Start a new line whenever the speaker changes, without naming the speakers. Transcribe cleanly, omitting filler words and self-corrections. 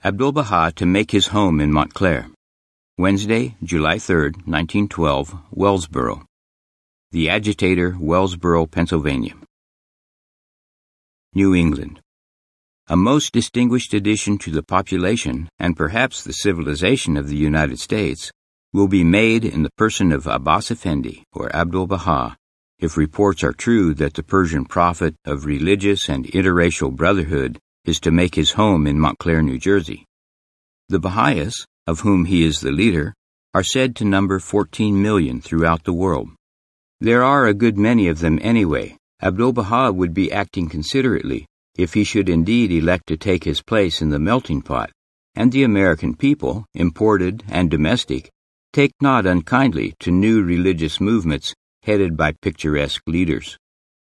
Abdu'l-Baha to make his home in Montclair. Wednesday, July 3, 1912, Wellsboro. The Agitator, Wellsboro, Pennsylvania. New England. A most distinguished addition to the population, and perhaps the civilization of the United States, will be made in the person of Abbas Effendi, or Abdu'l-Baha, if reports are true that the Persian prophet of religious and interracial brotherhood is to make his home in Montclair, New Jersey. The Baha'is, of whom he is the leader, are said to number 14 million throughout the world. There are a good many of them anyway. Abdu'l-Baha would be acting considerately if he should indeed elect to take his place in the melting pot, and the American people, imported and domestic, take not unkindly to new religious movements headed by picturesque leaders.